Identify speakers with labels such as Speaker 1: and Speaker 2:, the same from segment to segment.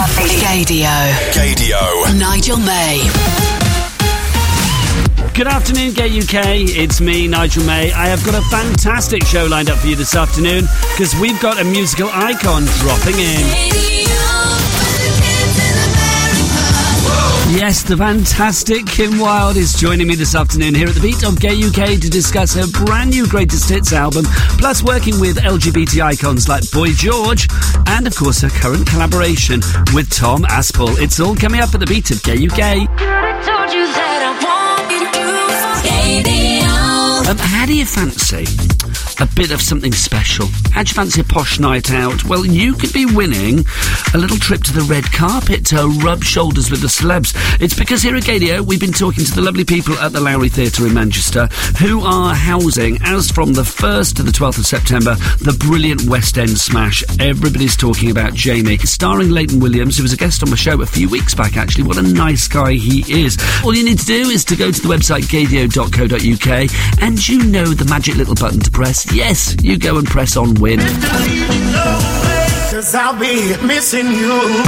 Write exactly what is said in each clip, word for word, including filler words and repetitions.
Speaker 1: Gaydio.
Speaker 2: Gaydio.
Speaker 1: Nigel May.
Speaker 3: Good afternoon, Gay U K. It's me, Nigel May. I have got a fantastic show lined up for you this afternoon because we've got a musical icon dropping in. Yes, the fantastic Kim Wilde is joining me this afternoon here at the Beat of Gay U K to discuss her brand new Greatest Hits album, plus working with L G B T icons like Boy George, and of course her current collaboration with Tom Aspel. It's all coming up at the Beat of Gay U K. Um, how do you fancy a bit of something special? How do you fancy a posh night out? Well, you could be winning a little trip to the red carpet to rub shoulders with the celebs. It's because here at Gaydio, we've been talking to the lovely people at the Lowry Theatre in Manchester who are housing, as from the first to the twelfth of September, the brilliant West End smash. Everybody's talking about Jamie, starring Leighton Williams, who was a guest on my show a few weeks back, actually. What a nice guy he is. All you need to do is to go to the website gaydio dot co dot uk, and you know the magic little button to press. Yes, you go and press on win.
Speaker 4: Cause I'll be missing you.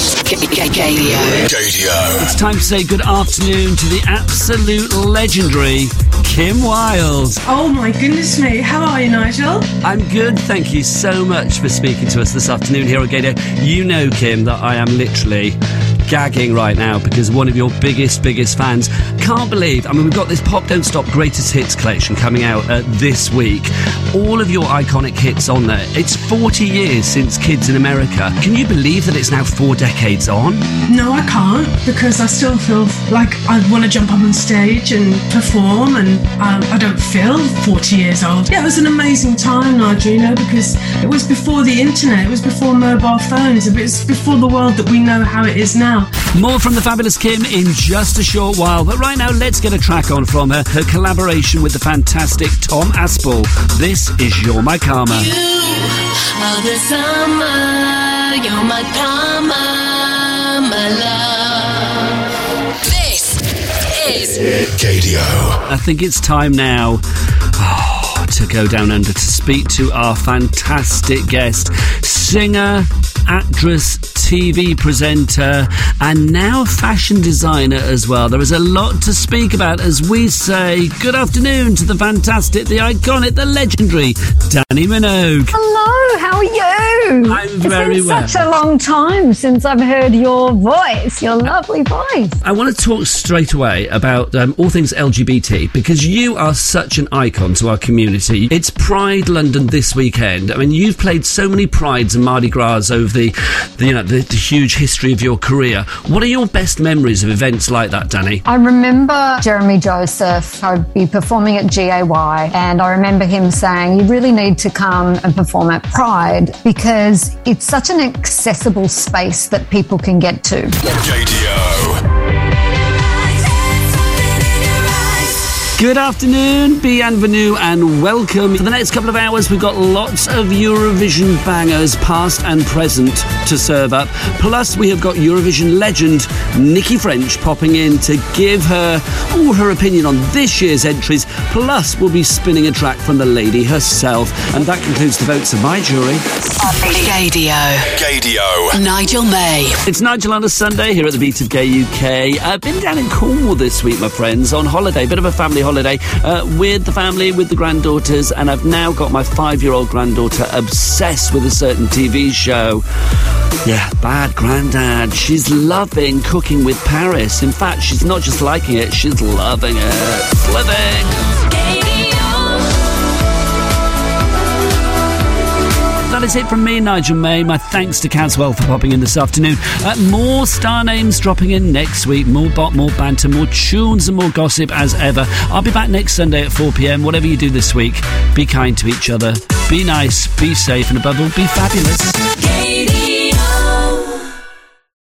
Speaker 1: Gaydio.
Speaker 2: Gaydio.
Speaker 3: It's time to say good afternoon to the absolute legendary Kim Wilde.
Speaker 5: Oh my goodness me, how are you, Nigel?
Speaker 3: I'm good, thank you so much for speaking to us this afternoon here at Gaydio. You know, Kim, that I am literally gagging right now because one of your biggest, biggest fans. Can't believe, I mean, we've got this Pop Don't Stop Greatest Hits collection coming out uh, this week. All of your iconic hits on there. It's forty years since Kids in America. Can you believe that it's now four decades on?
Speaker 5: No, I can't, because I still feel like I want to jump up on stage and perform, and um, I don't feel forty years old. Yeah, it was an amazing time, Nigel, you know, because it was before the internet, it was before mobile phones, it was before the world that we know how it is now.
Speaker 3: More from the fabulous Kim in just a short while, but right now let's get a track on from her, her collaboration with the fantastic Tom Aspel. This is You're My Karma.
Speaker 6: You are the summer, you're my karma, my love. This is
Speaker 2: Gaydio.
Speaker 3: I think it's time now oh, to go down under to speak to our fantastic guest, singer, actress, T V presenter, and now fashion designer as well. There is a lot to speak about as we say good afternoon to the fantastic, the iconic, the legendary Dannii Minogue.
Speaker 7: Hello, how are you?
Speaker 3: I'm very
Speaker 7: it's been
Speaker 3: well.
Speaker 7: Such a long time since I've heard your voice, your lovely voice.
Speaker 3: I want to talk straight away about um, all things L G B T because you are such an icon to our community. It's Pride London this weekend. I mean, you've played so many Prides and Mardi Gras over the, the you know, the, the huge history of your career. What are your best memories of events like that, Dannii?
Speaker 7: I remember Jeremy Joseph. I'd be performing at G A Y, and I remember him saying, you really need to come and perform at Pride because it's such an accessible space that people can get to.
Speaker 2: Gaydio.
Speaker 3: Good afternoon, bienvenue and welcome. For the next couple of hours, we've got lots of Eurovision bangers, past and present, to serve up. Plus, we have got Eurovision legend Nikki French popping in to give her all her opinion on this year's entries. Plus, we'll be spinning a track from the lady herself. And that concludes the votes of my jury.
Speaker 1: Gaydio.
Speaker 2: Gaydio.
Speaker 1: Nigel May.
Speaker 3: It's Nigel on a Sunday here at the Beat of Gay U K. I've been down in Cornwall this week, my friends, on holiday, bit of a family holiday. Holiday uh, with the family, with the granddaughters, and I've now got my five-year-old granddaughter obsessed with a certain T V show. Yeah, Bad Grandad. She's loving Cooking with Paris. In fact, she's not just liking it, she's loving it. Living. That is it from me, Nigel May. My thanks to Caswell for popping in this afternoon. Uh, more star names dropping in next week. More bot, more banter, more tunes and more gossip as ever. I'll be back next Sunday at four p.m. Whatever you do this week, be kind to each other, be nice, be safe, and above all, be fabulous.